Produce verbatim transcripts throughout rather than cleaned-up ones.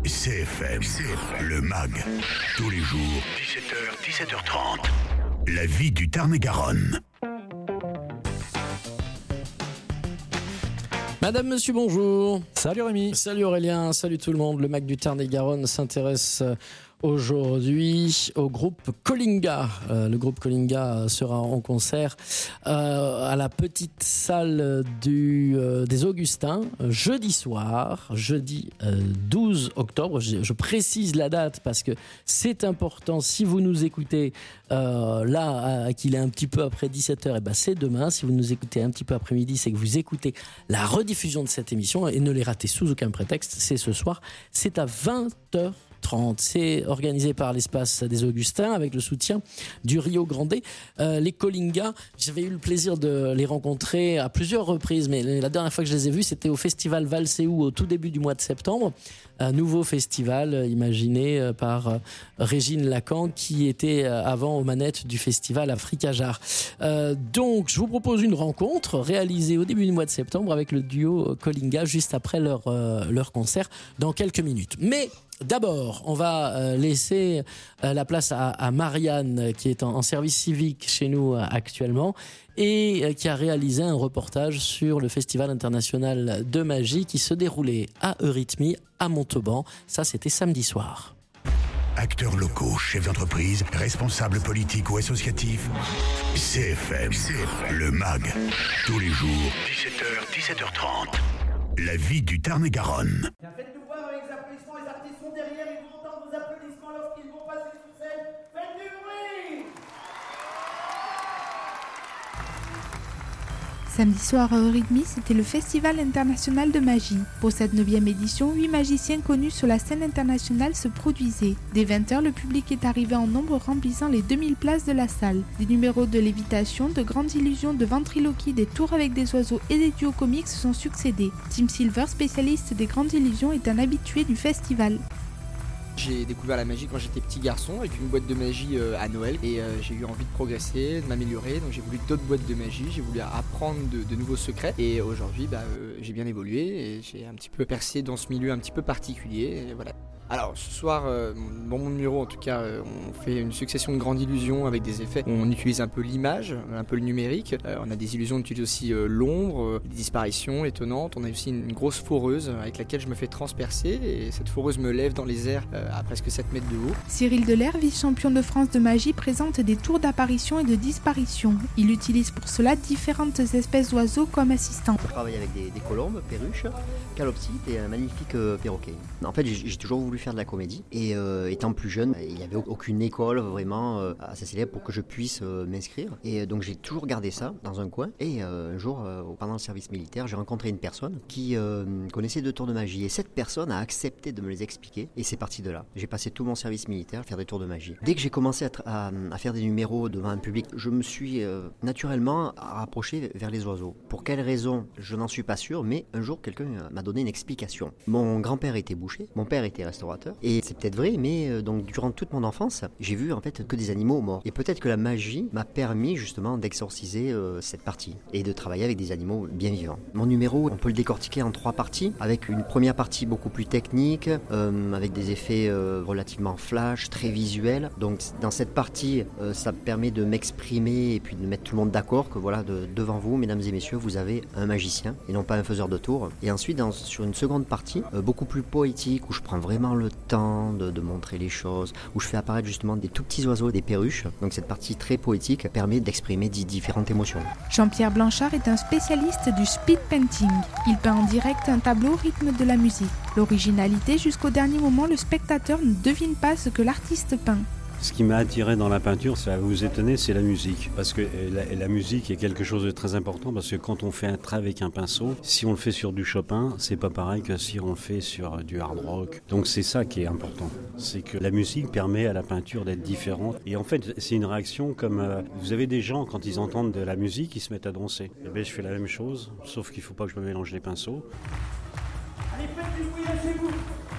C F M, C F M, le M A G, tous les jours, dix-sept heures, dix-sept heures trente. La vie du Tarn-et-Garonne. Madame, monsieur, bonjour. Salut Rémi. Salut Aurélien, salut tout le monde. Le M A G du Tarn-et-Garonne s'intéresse aujourd'hui au groupe Colinga. Euh, le groupe Colinga sera en concert euh, à la petite salle du, euh, des Augustins jeudi soir, jeudi euh, douze octobre. Je, je précise la date parce que c'est important. Si vous nous écoutez euh, là, à, qu'il est un petit peu après dix-sept heures, et ben c'est demain. Si vous nous écoutez un petit peu après-midi, c'est que vous écoutez la rediffusion de cette émission et ne les ratez sous aucun prétexte. C'est ce soir, c'est à vingt heures trente. C'est organisé par l'Espace des Augustins avec le soutien du Rio Grande. Euh, les Colinga, j'avais eu le plaisir de les rencontrer à plusieurs reprises, mais la dernière fois que je les ai vus, c'était au festival Valséou au tout début du mois de septembre. Un nouveau festival imaginé par euh, Régine Lacan qui était euh, avant aux manettes du festival Africajar. Euh, donc, je vous propose une rencontre réalisée au début du mois de septembre avec le duo Colinga juste après leur, euh, leur concert dans quelques minutes. Mais d'abord, on va euh, laisser euh, la place à, à Marianne qui est en, en service civique chez nous euh, actuellement et euh, qui a réalisé un reportage sur le Festival international de magie qui se déroulait à Eurythmie, à Montauban. Ça, c'était samedi soir. Acteurs locaux, chefs d'entreprise, responsables politiques ou associatifs, C F M, C F M, le M A G, tous les jours, dix-sept heures, dix-sept heures trente. La vie du Tarn-et-Garonne. Faites-nous voir avec les applaudissements, les artistes sont derrière, ils vont entendre vos applaudissements lorsqu'ils vont passer sur scène. Faites du bruit! Samedi soir à Eurythmie, c'était le Festival international de magie. Pour cette neuvième édition, huit magiciens connus sur la scène internationale se produisaient. Dès vingt heures, le public est arrivé en nombre remplissant les deux mille places de la salle. Des numéros de lévitation, de grandes illusions, de ventriloquie, des tours avec des oiseaux et des duos comiques se sont succédés. Tim Silver, spécialiste des grandes illusions, est un habitué du festival. J'ai découvert la magie quand j'étais petit garçon avec une boîte de magie euh, à Noël et euh, j'ai eu envie de progresser, de m'améliorer, donc j'ai voulu d'autres boîtes de magie, j'ai voulu apprendre de, de nouveaux secrets et aujourd'hui bah, euh, j'ai bien évolué et j'ai un petit peu percé dans ce milieu un petit peu particulier et voilà. Alors ce soir, euh, dans mon numéro en tout cas, euh, on fait une succession de grandes illusions avec des effets. On utilise un peu l'image, un peu le numérique. Euh, on a des illusions, on utilise aussi euh, l'ombre, euh, des disparitions étonnantes. On a aussi une, une grosse foreuse avec laquelle je me fais transpercer et cette foreuse me lève dans les airs euh, à presque sept mètres de haut. Cyril Delair, vice-champion de France de magie, présente des tours d'apparition et de disparition. Il utilise pour cela différentes espèces d'oiseaux comme assistants. Je travaille avec des, des colombes, perruches, calopsites et un magnifique euh, perroquet. En fait, j'ai, j'ai toujours voulu faire de la comédie et euh, étant plus jeune, il n'y avait aucune école vraiment euh, assez célèbre pour que je puisse euh, m'inscrire et euh, donc j'ai toujours gardé ça dans un coin et euh, un jour euh, pendant le service militaire j'ai rencontré une personne qui euh, connaissait deux tours de magie et cette personne a accepté de me les expliquer et c'est parti de là. J'ai passé tout mon service militaire à faire des tours de magie. Dès que j'ai commencé à, tra- à, à faire des numéros devant un public, je me suis euh, naturellement rapproché vers les oiseaux. Pour quelle raison, je n'en suis pas sûr, mais un jour quelqu'un m'a donné une explication. Mon grand-père était boucher, mon père était restaurateur. Et c'est peut-être vrai, mais euh, donc durant toute mon enfance, j'ai vu en fait que des animaux morts. Et peut-être que la magie m'a permis justement d'exorciser euh, cette partie et de travailler avec des animaux bien vivants. Mon numéro, on peut le décortiquer en trois parties, avec une première partie beaucoup plus technique, euh, avec des effets euh, relativement flash, très visuels. Donc dans cette partie, euh, ça me permet de m'exprimer et puis de mettre tout le monde d'accord que voilà, de, devant vous, mesdames et messieurs, vous avez un magicien et non pas un faiseur de tours. Et ensuite, dans, sur une seconde partie, euh, beaucoup plus poétique, où je prends vraiment le temps de, de montrer les choses, où je fais apparaître justement des tout petits oiseaux, des perruches. Donc cette partie très poétique permet d'exprimer d- différentes émotions. Jean-Pierre Blanchard est un spécialiste du speed painting. Il peint en direct un tableau au rythme de la musique. L'originalité, jusqu'au dernier moment, le spectateur ne devine pas ce que l'artiste peint. Ce qui m'a attiré dans la peinture, ça va vous étonner, c'est la musique. Parce que la, la musique est quelque chose de très important, parce que quand on fait un trait avec un pinceau, si on le fait sur du Chopin, c'est pas pareil que si on le fait sur du hard rock. Donc c'est ça qui est important. C'est que la musique permet à la peinture d'être différente. Et en fait, c'est une réaction comme... Euh, vous avez des gens, quand ils entendent de la musique, ils se mettent à danser. Et bien je fais la même chose, sauf qu'il faut pas que je me mélange les pinceaux. Allez, faites du bruit, lâchez-vous!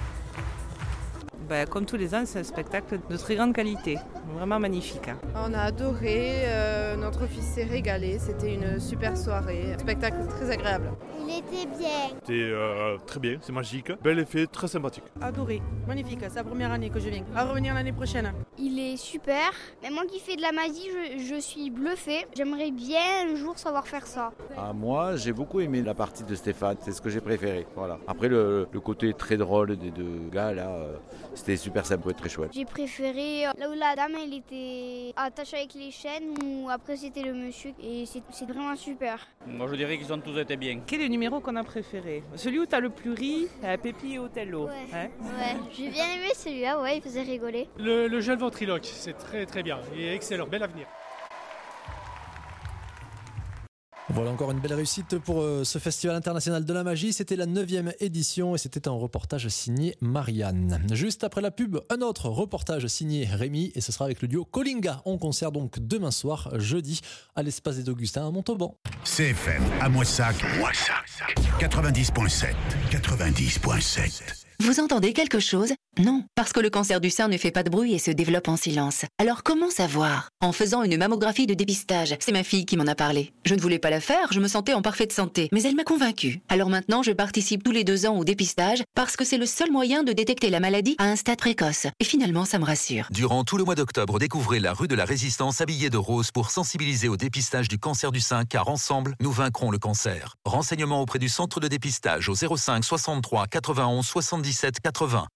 Ben, comme tous les ans, c'est un spectacle de très grande qualité, vraiment magnifique. Hein. On a adoré, euh, notre fils s'est régalé, c'était une super soirée, un spectacle très agréable. Il était bien. C'était euh, très bien, c'est magique, bel effet, très sympathique. Adoré, magnifique, c'est la première année que je viens. À revenir l'année prochaine. Il est super. Mais moi qui fais de la magie, je, je suis bluffée. J'aimerais bien un jour savoir faire ça. Ah, moi, j'ai beaucoup aimé la partie de Stéphane, c'est ce que j'ai préféré. Voilà. Après, le, le côté très drôle des deux gars, là, euh, c'était super sympa et très chouette. J'ai préféré là où la dame, elle était attachée avec les chaînes, ou après c'était le monsieur, et c'est, c'est vraiment super. Moi, je dirais qu'ils ont tous été bien. Quel est le numéro qu'on a préféré? Celui où t'as le plus ri, euh, Pépi et Othello. Ouais, hein ouais. J'ai bien aimé celui-là, ouais, il faisait rigoler. Le, le jeune ventriloque, c'est très très bien, il est excellent, bel avenir. Voilà encore une belle réussite pour euh, ce Festival international de la magie. C'était la neuvième édition et c'était un reportage signé Marianne. Juste après la pub, un autre reportage signé Rémi et ce sera avec le duo Colinga. On concert donc demain soir, jeudi, à l'Espace des Augustins à Montauban. C F M à Moissac, Moissac, quatre-vingt-dix virgule sept, quatre-vingt-dix virgule sept. Vous entendez quelque chose? Non, parce que le cancer du sein ne fait pas de bruit et se développe en silence. Alors comment savoir? En faisant une mammographie de dépistage. C'est ma fille qui m'en a parlé. Je ne voulais pas la faire, je me sentais en parfaite santé. Mais elle m'a convaincue. Alors maintenant, je participe tous les deux ans au dépistage parce que c'est le seul moyen de détecter la maladie à un stade précoce. Et finalement, ça me rassure. Durant tout le mois d'octobre, découvrez la rue de la Résistance habillée de rose pour sensibiliser au dépistage du cancer du sein, car ensemble, nous vaincrons le cancer. Renseignements auprès du centre de dépistage au zéro cinq soixante-trois quatre-vingt-onze soixante-dix-sept quatre-vingts.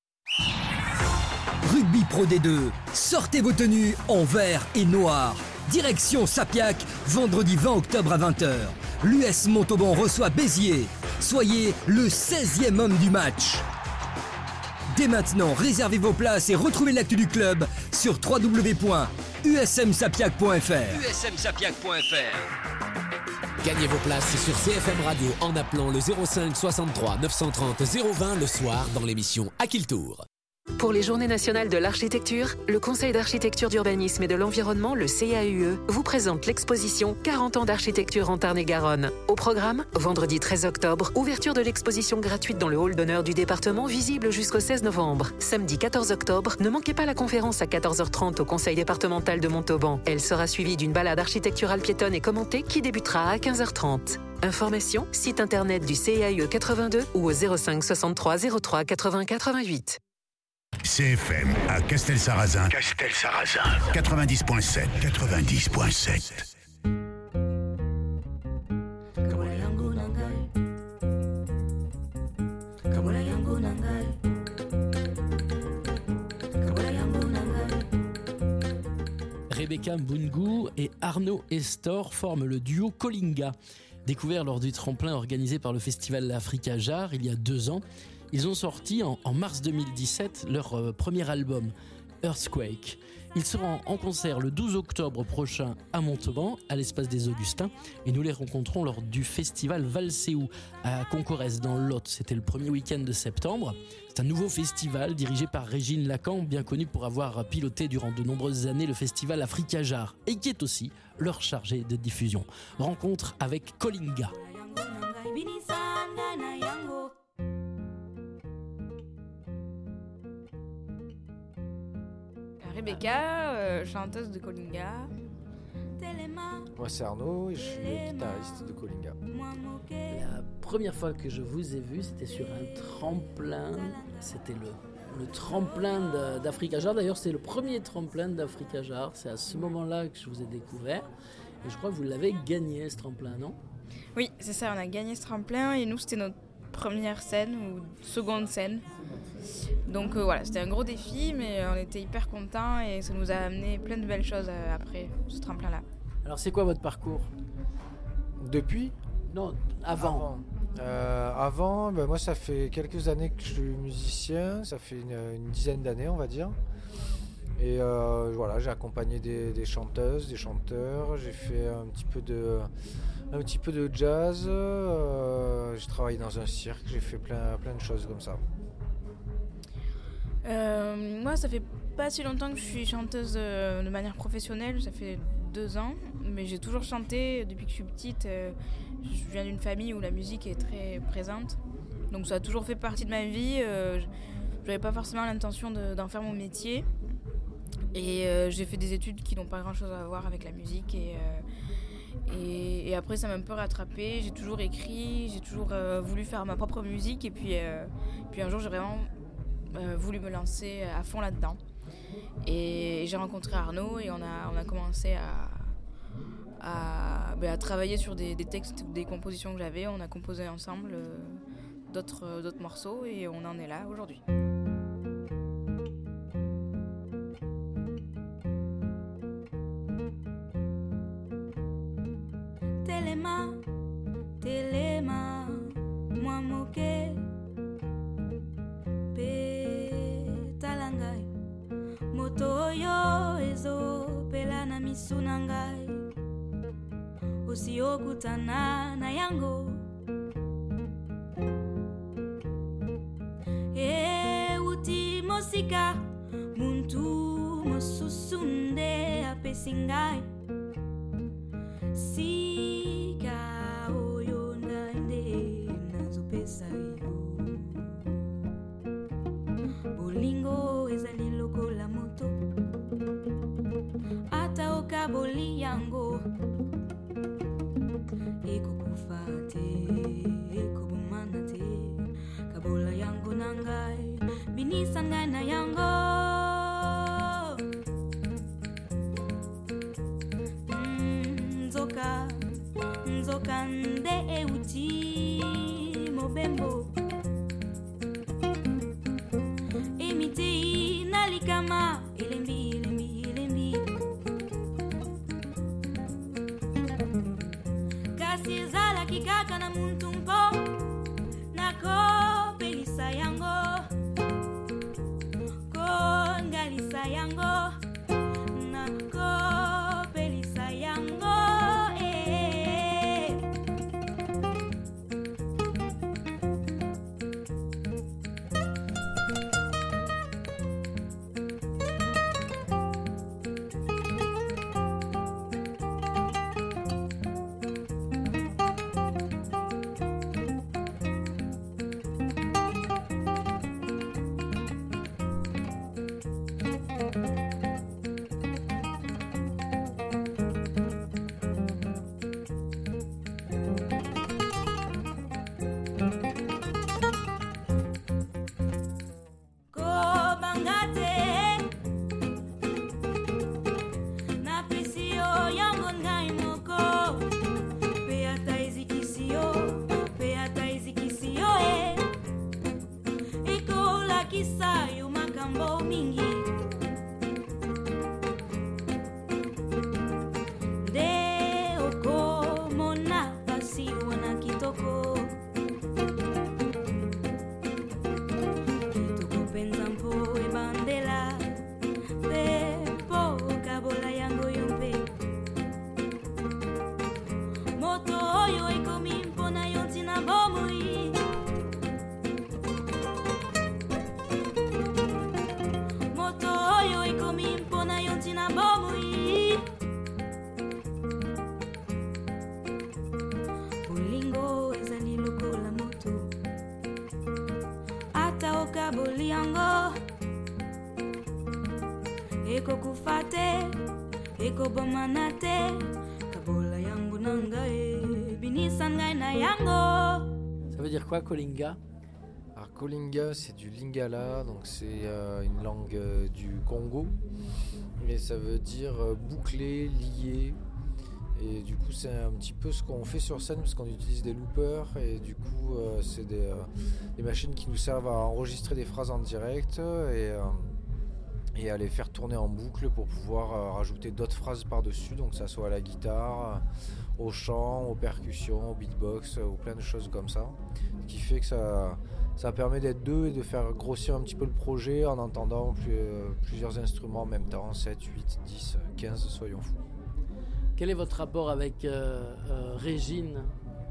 Rugby Pro D deux, sortez vos tenues en vert et noir. Direction Sapiac, vendredi vingt octobre à vingt heures. L'U S Montauban reçoit Béziers. Soyez le seizième homme du match. Dès maintenant, réservez vos places et retrouvez l'actu du club sur w w w point u s m sapiac point f r. u s m sapiac point f r. Gagnez vos places sur C F M Radio en appelant le zéro cinq soixante-trois neuf cent trente zéro vingt le soir dans l'émission À qui le tour. Pour les Journées nationales de l'architecture, le Conseil d'architecture, d'urbanisme et de l'environnement, le C A U E, vous présente l'exposition quarante ans d'architecture en Tarn-et-Garonne. Au programme, vendredi treize octobre, ouverture de l'exposition gratuite dans le hall d'honneur du département, visible jusqu'au seize novembre. Samedi quatorze octobre, ne manquez pas la conférence à quatorze heures trente au Conseil départemental de Montauban. Elle sera suivie d'une balade architecturale piétonne et commentée qui débutera à quinze heures trente. Information, site internet du C A U E quatre-vingt-deux ou au zéro cinq soixante-trois zéro trois quatre-vingts quatre-vingt-huit. C F M à Castel-Sarrazin, Castel-Sarrazin, quatre-vingt-dix virgule sept, quatre-vingt-dix virgule sept. Rebecca Mbungu et Arnaud Estor forment le duo Colinga. Découvert lors du tremplin organisé par le festival Africa Jar il y a deux ans, ils ont sorti en, en mars deux mille dix-sept leur euh, premier album, Earthquake. Ils seront en concert le douze octobre prochain à Montauban, à l'Espace des Augustins, et nous les rencontrons lors du festival Valséou à Concorès dans le Lot. C'était le premier week-end de septembre. C'est un nouveau festival dirigé par Régine Lacan, bien connue pour avoir piloté durant de nombreuses années le festival Africa Jar, et qui est aussi leur chargé de diffusion. Rencontre avec Colinga. Rebecca, euh, chanteuse de Colinga. Moi c'est Arnaud et je suis le guitariste de Colinga. La première fois que je vous ai vu, c'était sur un tremplin. C'était le, le tremplin d'Africa Jar. D'ailleurs, c'est le premier tremplin d'Africa Jar. C'est à ce moment-là que je vous ai découvert. Et je crois que vous l'avez gagné, ce tremplin, non ? Oui, c'est ça, on a gagné ce tremplin et nous, c'était notre première scène ou seconde scène. Donc euh, voilà, c'était un gros défi, mais on était hyper contents et ça nous a amené plein de belles choses euh, après ce tremplin-là. Alors c'est quoi votre parcours ? Depuis ? Non, avant. Avant, euh, avant ben moi ça fait quelques années que je suis musicien, ça fait une, une dizaine d'années on va dire. Et euh, voilà, j'ai accompagné des, des chanteuses, des chanteurs, j'ai fait un petit peu de, un petit peu de jazz, euh, j'ai travaillé dans un cirque, j'ai fait plein, plein de choses comme ça. Euh, moi, ça fait pas si longtemps que je suis chanteuse euh, de manière professionnelle, ça fait deux ans, mais j'ai toujours chanté depuis que je suis petite. Euh, je viens d'une famille où la musique est très présente, donc ça a toujours fait partie de ma vie. Euh, j'avais pas forcément l'intention de, d'en faire mon métier, et euh, j'ai fait des études qui n'ont pas grand-chose à voir avec la musique, et, euh, Et, et après, ça m'a un peu rattrapée. J'ai toujours écrit, j'ai toujours euh, voulu faire ma propre musique. Et puis, euh, puis un jour, j'ai vraiment euh, voulu me lancer à fond là-dedans. Et j'ai rencontré Arnaud et on a, on a commencé à, à, ben, à travailler sur des, des textes, des compositions que j'avais. On a composé ensemble euh, d'autres, euh, d'autres morceaux et on en est là aujourd'hui. Telema, telema, moi moke, pe talangai, moto yo ezo pela na misu na ngai, usiokutana na yango, e uti mosika, muntu mosusunde apesi ngai, sika oyo ndande nazopesa yo, bolingo ezali lokola moto, ata okaboli yango, ekokufa te, ekobomana te, kabola yango na ngai, binisa ngai na yango. Nzoka nde euti mobembo, imiti nalikama elembi elembi elembi, kasi ezalaki kaka na muntu mpo nakopelisa yango, kongalisa yango, nakopelisa yango. Ça veut dire quoi, Kolinga? Alors Kolinga, c'est du lingala, donc c'est euh, une langue euh, du Congo, mais ça veut dire euh, bouclé, lié. Et du coup, c'est un petit peu ce qu'on fait sur scène parce qu'on utilise des loopers et du coup, euh, c'est des, euh, des machines qui nous servent à enregistrer des phrases en direct et, euh, et à les faire tourner en boucle pour pouvoir euh, rajouter d'autres phrases par-dessus, donc que ça soit à la guitare, au chant, aux percussions, au beatbox, ou plein de choses comme ça, ce qui fait que ça, ça permet d'être deux et de faire grossir un petit peu le projet en entendant plus, euh, plusieurs instruments en même temps, sept, huit, dix, quinze, soyons fous. Quel est votre rapport avec euh, euh, Régine?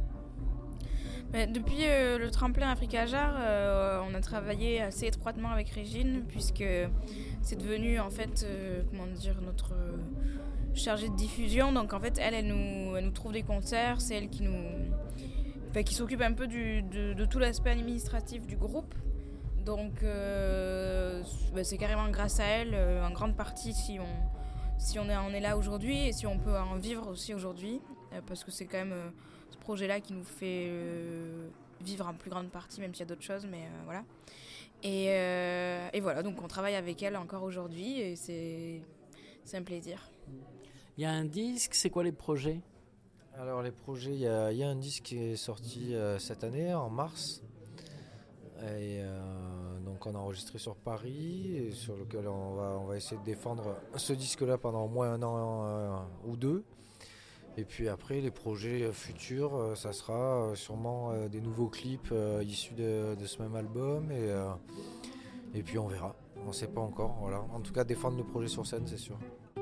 Mais depuis euh, le tremplin Africa Jar, euh, on a travaillé assez étroitement avec Régine puisque c'est devenu en fait, euh, comment dire, notre euh, chargée de diffusion. Donc en fait, elle, elle nous, elle nous trouve des concerts, c'est elle qui nous, enfin, qui s'occupe un peu du, de, de tout l'aspect administratif du groupe. Donc euh, bah, c'est carrément grâce à elle, euh, en grande partie, si on, si on est, on est là aujourd'hui et si on peut en vivre aussi aujourd'hui. euh, parce que c'est quand même euh, ce projet-là qui nous fait euh, vivre en plus grande partie, même s'il y a d'autres choses, mais euh, voilà. Et, euh, et voilà, donc on travaille avec elle encore aujourd'hui et c'est, c'est un plaisir. Il y a un disque, c'est quoi les projets ? Alors les projets, il y, a, il y a un disque qui est sorti euh, cette année, en mars. Et euh, donc on a enregistré sur Paris, et sur lequel on va, on va essayer de défendre ce disque-là pendant au moins un an euh, ou deux. Et puis après, les projets futurs, euh, ça sera euh, sûrement euh, des nouveaux clips euh, issus de, de ce même album. Et, euh, et puis on verra, on ne sait pas encore. Voilà. En tout cas, défendre le projet sur scène, c'est sûr.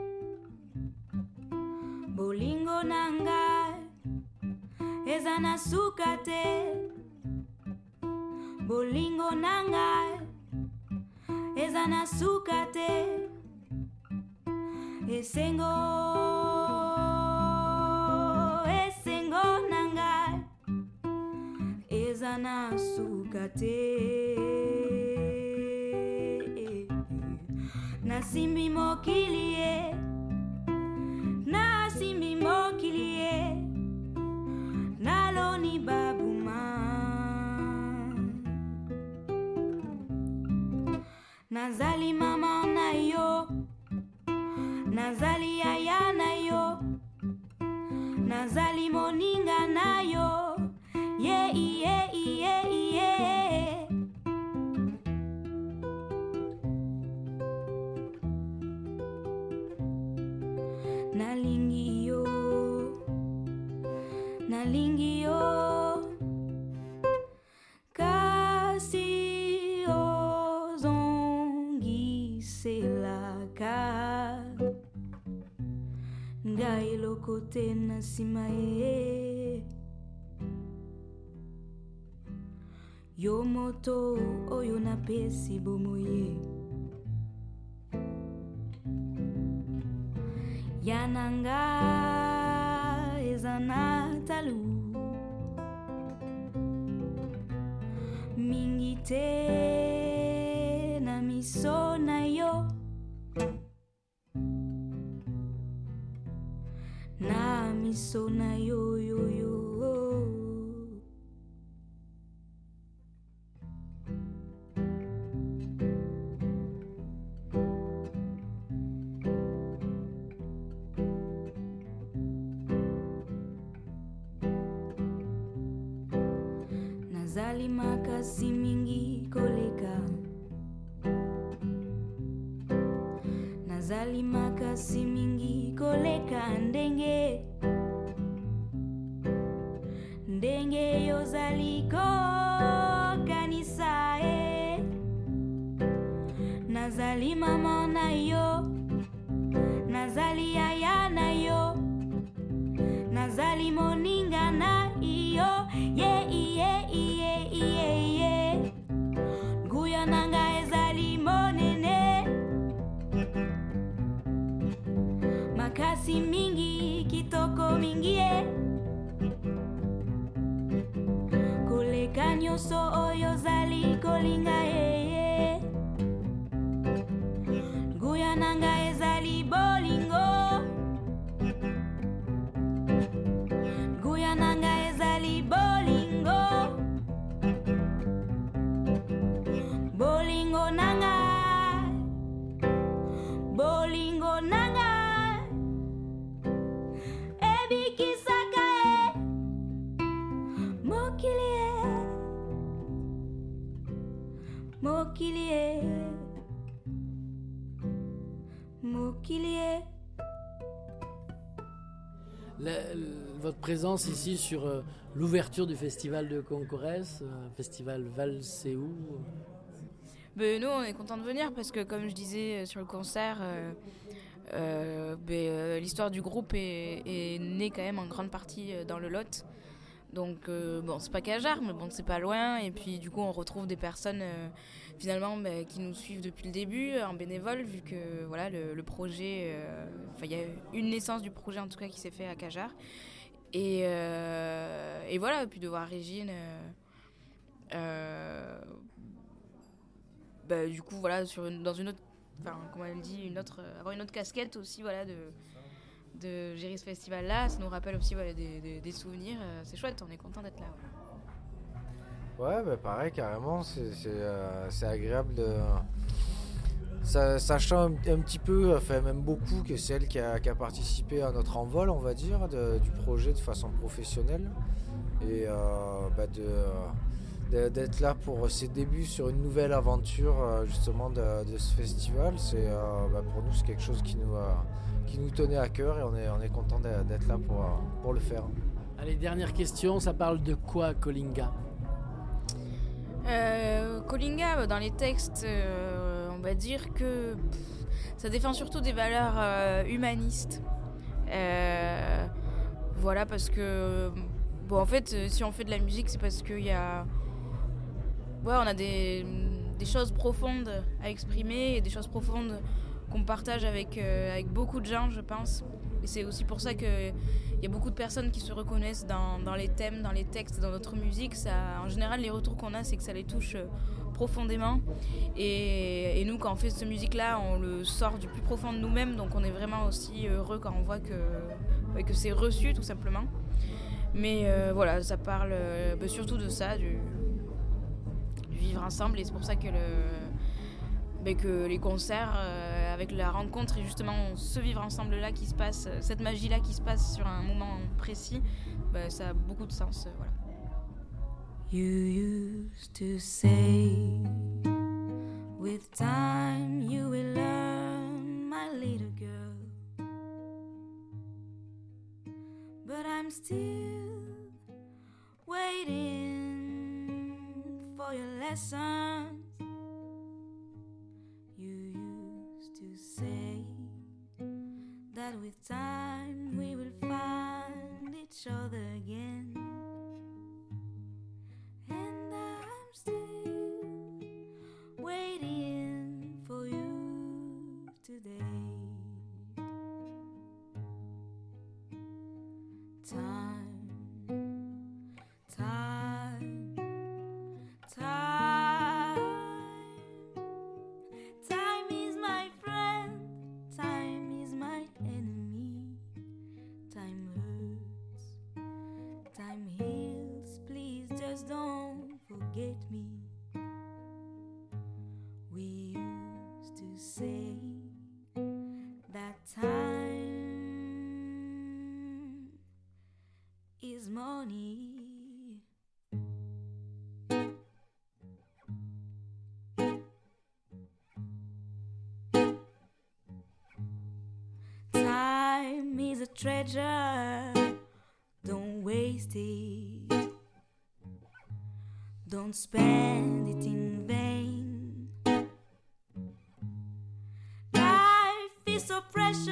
Bolingo nanga ezana sukate Bolingo nanga ezana sukate Esengo Esengo nanga ezana sukate Nasimbi mokilie Nasimbi mokilie Naloni babuma Nazali mama na yo Nazali yaya na yo Nazali moninga na yo Yeah, yeah, yeah, yeah Nalingi yo Nalingi yo Kasi ozongi selaka Ngai lokote na nsima ye Yo moto oyo napesi bomoye Yananga ezana talu Mingi te na miso na yo Na miso na yo yo yo Nazali makasi mingi koleka Nazali makasi mingi koleka ndenge Ndenge yozali ko kanisa e Nazali mama na yo Nazali yaya na yo Nazali moninga na iyo Yeah, yeah, yeah, yeah, yeah Guya nanga ezali monene Makasi mingi, kitoko mingi e Koleka nyoso oyo zali kolinga e Guya nanga ezali bolingo Guya nanga ezali bolingo Bolingo nanga Bolingo nanga Ebikisaka e Mokilie Mokilie Mokilie La, le, votre présence ici sur euh, l'ouverture du festival de Concorès, euh, festival Valséou. Ben, nous, on est contents de venir parce que, comme je disais sur le concert, euh, euh, ben, euh, l'histoire du groupe est, est née quand même en grande partie dans le Lot. Donc, euh, bon, c'est pas Cajar, mais bon, c'est pas loin. Et puis, du coup, on retrouve des personnes euh, finalement ben, qui nous suivent depuis le début en bénévole, vu que voilà, le, le projet, enfin, euh, il y a une naissance du projet en tout cas qui s'est fait à Cajar. Et, euh, et voilà, et puis de voir Régine, euh, euh, ben, du coup, voilà, sur une, dans une autre, enfin, comment elle dit, une autre, avoir une autre casquette aussi, voilà, de. de gérer ce festival-là. Ça nous rappelle aussi voilà, des, des, des souvenirs. Euh, c'est chouette, on est content d'être là. Ouais, ouais bah pareil, carrément. C'est, c'est, euh, c'est agréable de... Ça, sachant un, un petit peu, enfin même beaucoup, que c'est elle qui a, qui a participé à notre envol, on va dire, de, du projet de façon professionnelle. Et euh, bah de, de, d'être là pour ses débuts sur une nouvelle aventure, justement, de, de ce festival, c'est, euh, bah pour nous, c'est quelque chose qui nous, euh, qui nous tenait à cœur et on est, on est content d'être là pour, pour le faire. Allez, dernière question, ça parle de quoi, Colinga ? euh, Colinga, dans les textes... Euh, on va dire que pff, ça défend surtout des valeurs euh, humanistes. Euh, voilà, parce que bon, en fait, si on fait de la musique, c'est parce qu'il y a, ouais, on a des, des choses profondes à exprimer et des choses profondes qu'on partage avec euh, avec beaucoup de gens, je pense. Et c'est aussi pour ça que il y a beaucoup de personnes qui se reconnaissent dans, dans les thèmes, dans les textes, dans notre musique. Ça, en général, les retours qu'on a, c'est que ça les touche profondément. Et, et nous, quand on fait cette musique-là, on le sort du plus profond de nous-mêmes. Donc on est vraiment aussi heureux quand on voit que, ouais, que c'est reçu, tout simplement. Mais euh, voilà, ça parle euh, bah, surtout de ça, du, du vivre ensemble. Et c'est pour ça que, le, bah, que les concerts, euh, avec la rencontre et justement ce vivre ensemble-là qui se passe, cette magie-là qui se passe sur un moment précis, bah, ça a beaucoup de sens. Euh, voilà. You used to say, with time you will learn, my little girl. But I'm still waiting for your lessons. You used to say that with time we will find each other again. And I'm still waiting for you today. Time, time, time. Time is my friend, time is my enemy. Time hurts, time heals, please just don't forget me. We used to say that time is money. Time is a treasure, don't waste it. Don't spend it in vain. Life is so precious,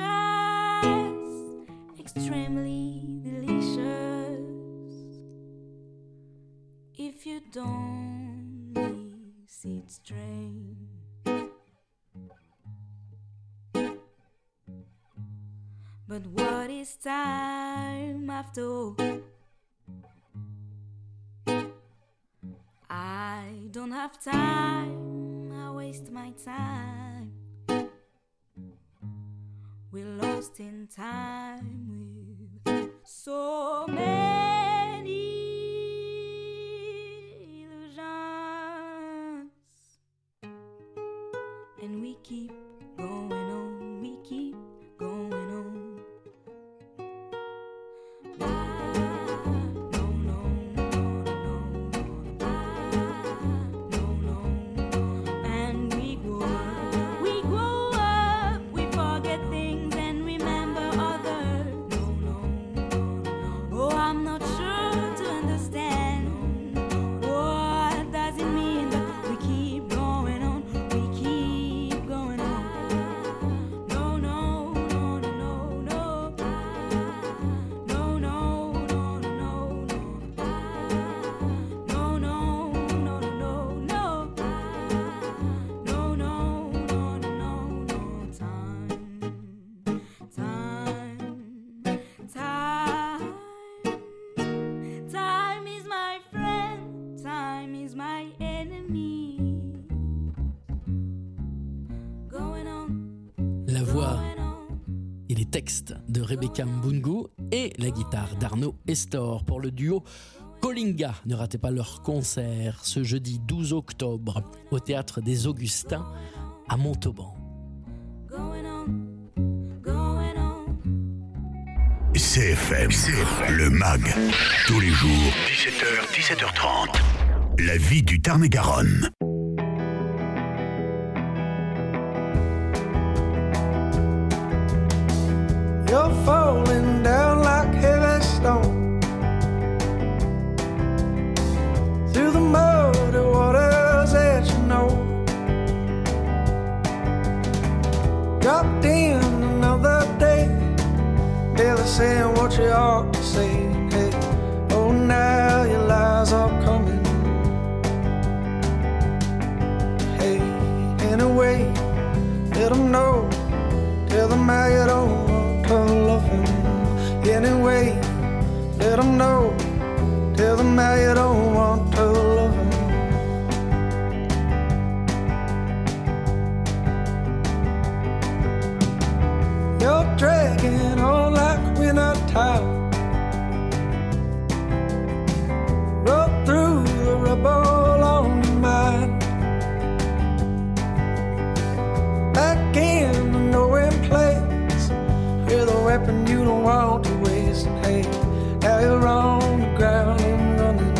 extremely delicious. If you don't miss it, strange. But what is time after all? I don't have time, I waste my time. We're lost in time with so many illusions. And we keep going on, we keep going on. textes de Rebecca Mbungu et la guitare d'Arnaud Estor pour le duo Colinga. Ne ratez pas leur concert ce jeudi douze octobre au Théâtre des Augustins à Montauban. C F M, le M A G, tous les jours, dix-sept heures, dix-sept heures trente. La vie du Tarn-et-Garonne. You're falling down like heavy stone through the muddy waters that you know. Dropped in another day, barely saying what you ought to say. Hey, oh, now your lies are coming. Hey, anyway, let them know. Tell them how you don't want to love him. Anyway, let them know. Tell them how you don't want to love him. You're dragging on like winter tile. Roll through the rubble on your mind. Back in the knowing place with a weapon you don't want to waste. And hey, now you're on the ground and running.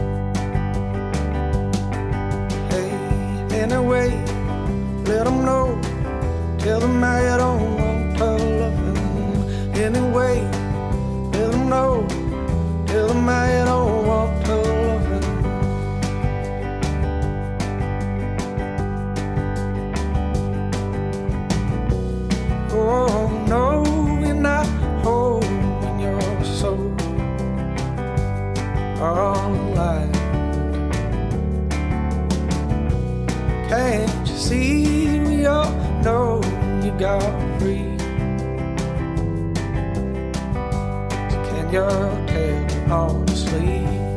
Hey, anyway, let them know. Tell them how you don't want to love him. Anyway, let them know. Tell them how you don't want to love him. Oh no, you're not holding your soul online. Can't you see we all know you got free? So can you tell honestly?